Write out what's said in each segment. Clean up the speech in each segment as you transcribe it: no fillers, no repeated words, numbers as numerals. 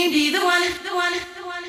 be the one, the one, the one.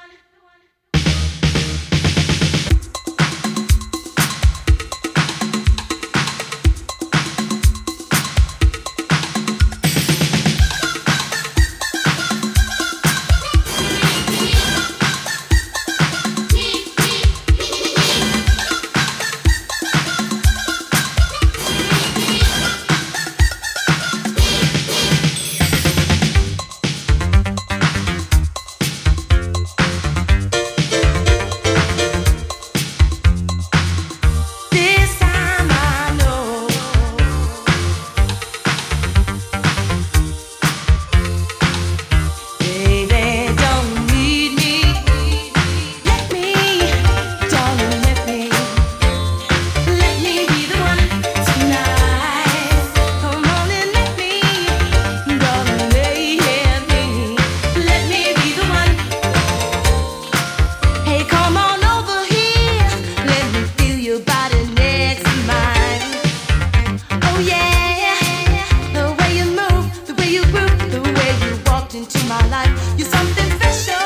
Into my life, you're something special.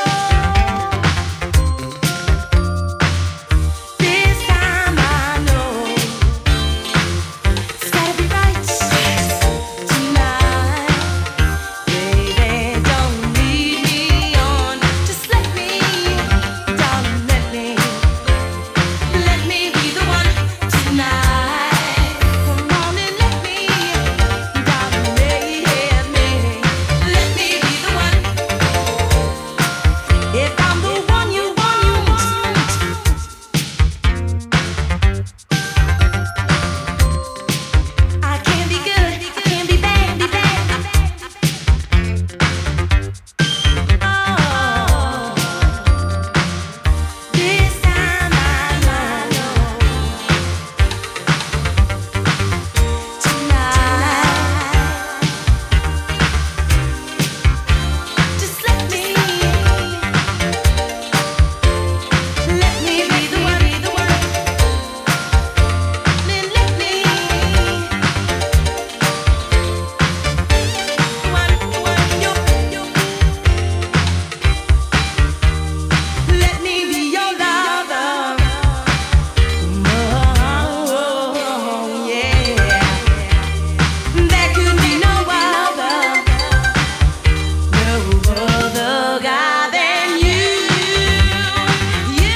This time I know it's gotta be right tonight. Baby, don't lead me on. Just let me, darling, let me be the one tonight. Come on and let me, darling, let me. If I'm the one you want, I can be good, I can be bad, be bad. Oh, this time I know tonight. Just let me.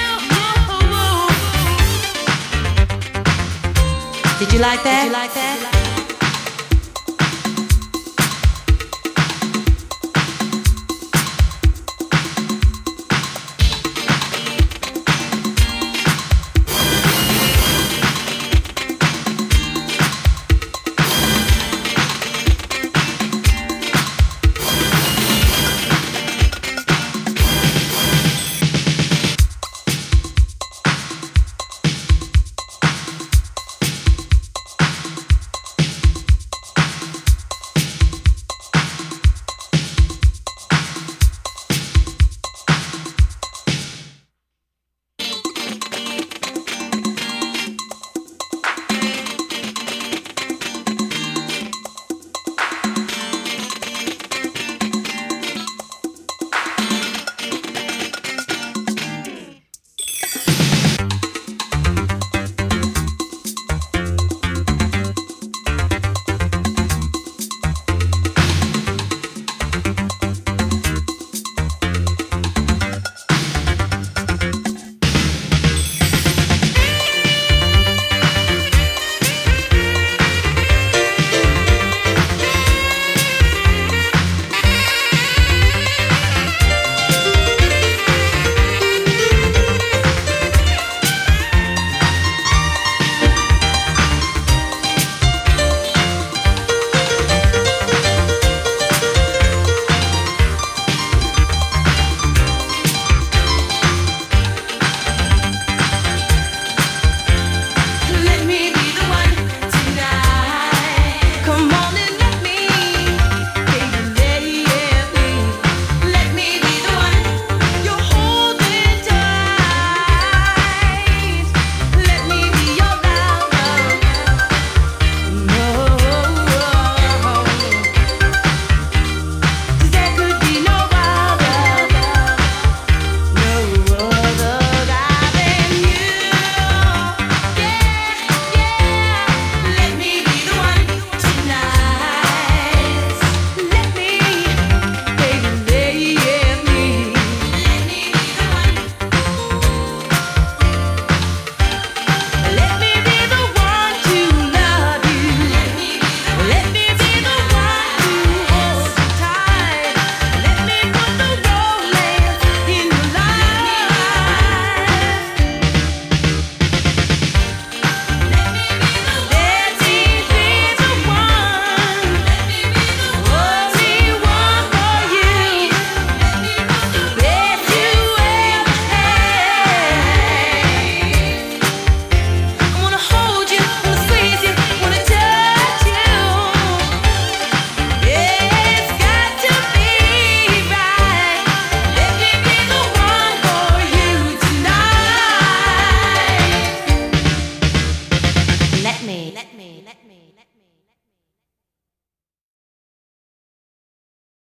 Did you like that? Did you like that?